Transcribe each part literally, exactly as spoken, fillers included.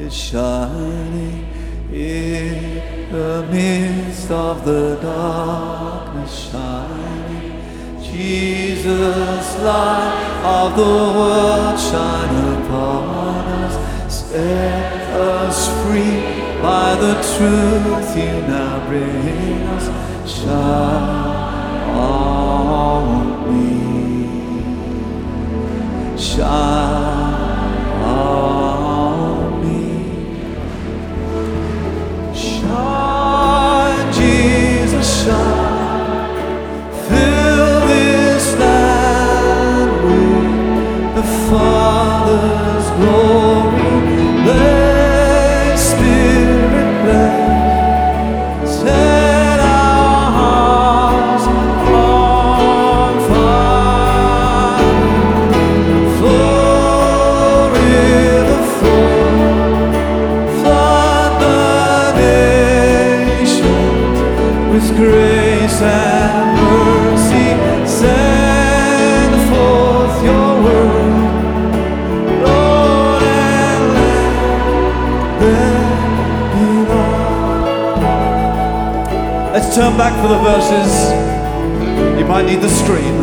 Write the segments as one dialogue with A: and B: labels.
A: is shining in the midst of the darkness shining. Jesus, light of the world, shine upon us. Set us free by the truth you now bring us. Shine on me. Shine on me. Shine, Jesus, shine. Fill this land with the Father's glory. Let Spirit bless. Set our hearts on fire. Flow, river, flow. Flood the nations with grace and mercy. Send forth your word, Lord, and let there be light. Let's turn back for the verses. You might need the screen.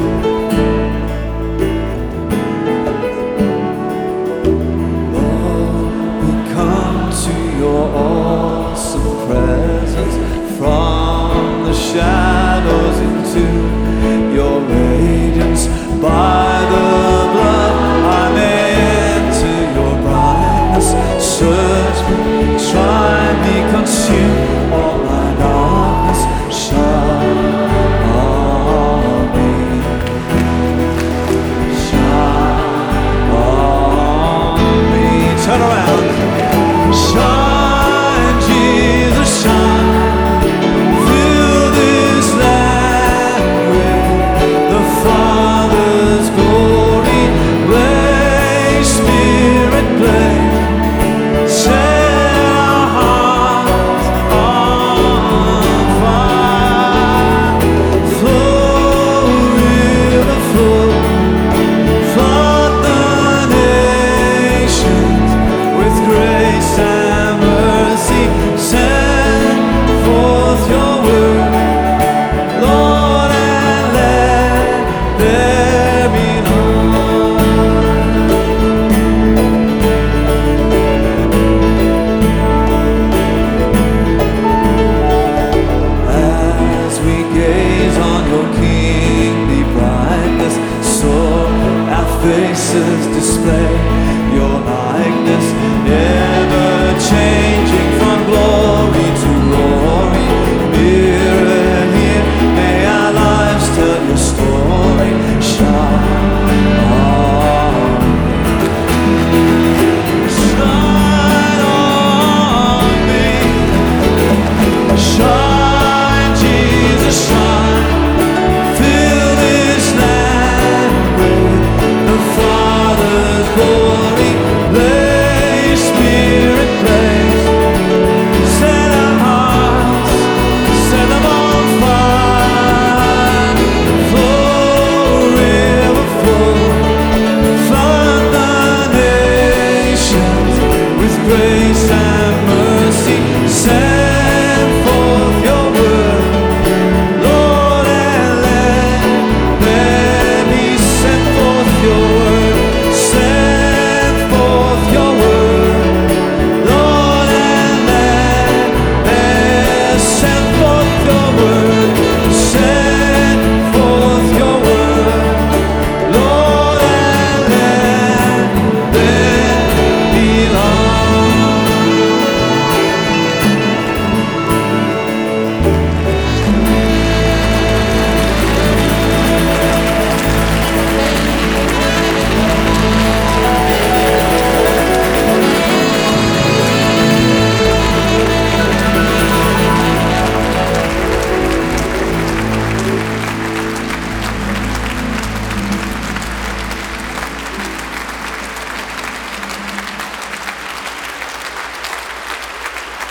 A: Lord, we come to your awesome presence. From the shadows into your radiance. By the blood I may enter your brightness. Search me, try me, consume all my darkness. Shine on me. Shine on me. Turn around. Shine, Jesus, shine. Fill this land with the Father's glory. Let Spirit blaze. Set our hearts on fire. Flow, river, flow. Flood the nations with grace and mercy. Send forth your word, Lord, and let there be as we gaze on your kingly brightness. So our faces display your likeness, ever changing from glory to glory. Here and here, may our lives tell your story. Shine on me. Shine on me. Shine, Jesus, shine. Fill this land with the Father's glory. Let Spirit blaze. Set our hearts, set them on fire. Flow, river, flow. Flood the nations with grace and mercy. Send forth your word, Lord, and let there be. Send forth your word. Send forth your word, Lord, and let there. Send forth your word. Send forth your word, Lord, and let there be light.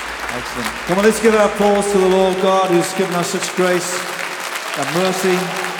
A: Excellent. Come on, let's give our applause to the Lord God who's given us such grace and mercy.